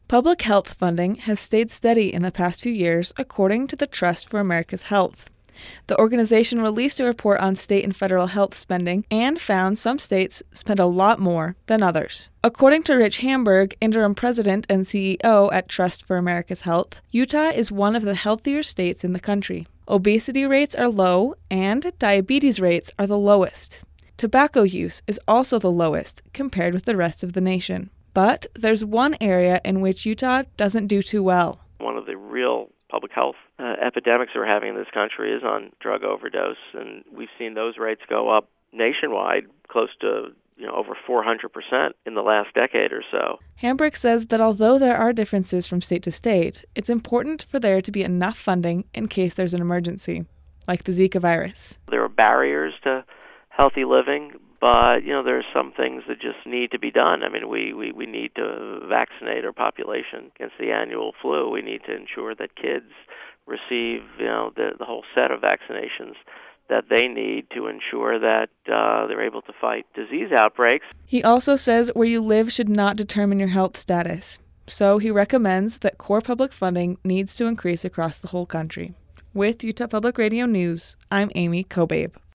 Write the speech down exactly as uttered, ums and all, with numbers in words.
Public health funding has stayed steady in the past few years, according to the Trust for America's Health. The organization released a report on state and federal health spending and found some states spend a lot more than others. According to Rich Hamburg, interim president and C E O at Trust for America's Health, Utah is one of the healthier states in the country. Obesity rates are low and diabetes rates are the lowest. Tobacco use is also the lowest compared with the rest of the nation. But there's one area in which Utah doesn't do too well. One of the real public health uh, epidemics we're having in this country is on drug overdose, and we've seen those rates go up nationwide close to you know over four hundred percent in the last decade or so. Hamburg says that although there are differences from state to state, it's important for there to be enough funding in case there's an emergency, like the Zika virus. There are barriers to healthy living, but you know there are some things that just need to be done. I mean, we, we, we need to vaccinate our population against the annual flu. We need to ensure that kids receive you know the, the whole set of vaccinations that they need to ensure that uh, they're able to fight disease outbreaks. He also says where you live should not determine your health status. So he recommends that core public funding needs to increase across the whole country. With Utah Public Radio News, I'm Amy Kobabe.